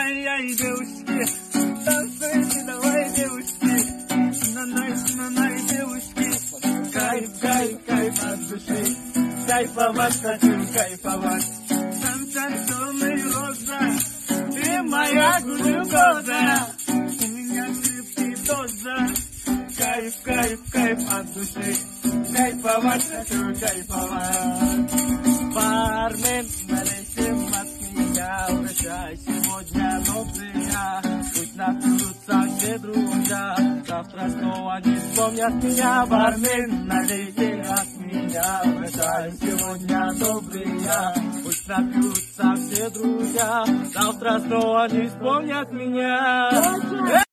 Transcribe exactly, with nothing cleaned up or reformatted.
ай-яй-яй, девушки, танцуйте, давай, девушки, на-най, на-най, девушки, кайф, кайф, кайф от души, кайфовать хочу, кайфовать. Танцуй, роза, ты моя глюкоза, у меня крепкий доза, кайф, кайф, кайф от души, кайфовать хочу, кайфовать. Бармен, налейте от меня, прощай, сегодня добрый. Пусть напьются все друзья, завтра снова не вспомнят меня. Бармен, налейте от меня, прощай, сегодня добрый. Пусть напьются все друзья, завтра снова не вспомнят меня.